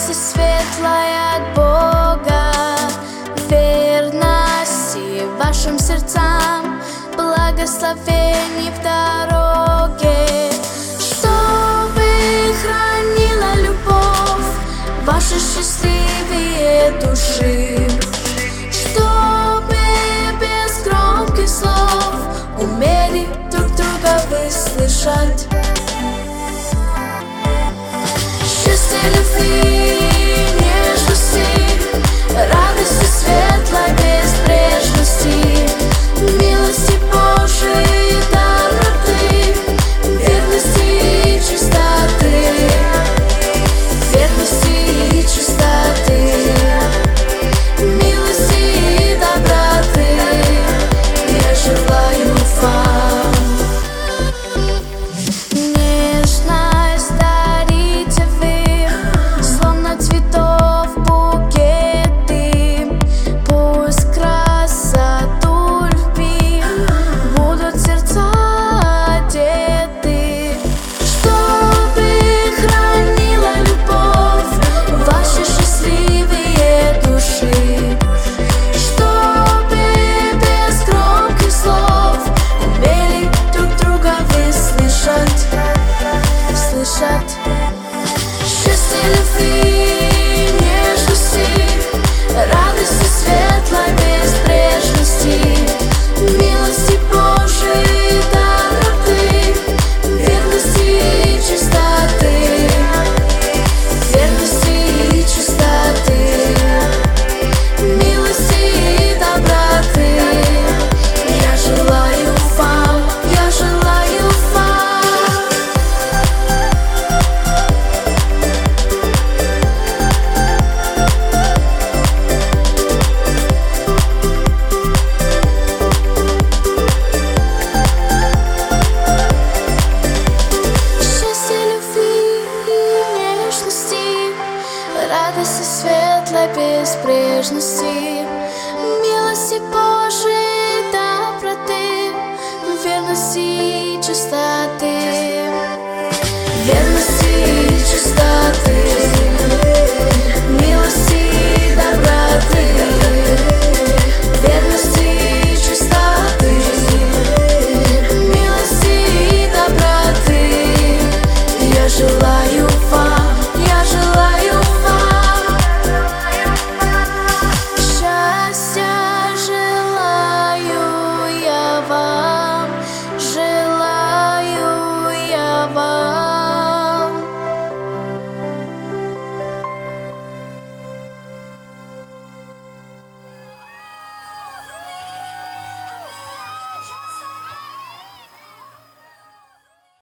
радости светлой от Бога, верности вашим сердцам, благословений в дороге, чтобы хранила любовь ваши счастливые души, чтобы без громких слов умели друг друга выслушать. Счастье, любви, нежности, радости светлой безбрежности, милости Божией доброты, верности и чистоты, верности и чистоты, милости и доброты я желаю вам. Нежность дарите вы, словно цветов букеты, пусть красоту любви будут сердца одеты, чтобы хранила любовь ваши счастливые души, чтобы без громких слов умели друг друга выслушать. Счастье, любви, нежности, радости светлой безбрежности, милости Божией доброты, верности и чистоты, верности и чистоты, милости и доброты я желаю вам, я желаю вам. Радости светлой безбрежности, милости Божией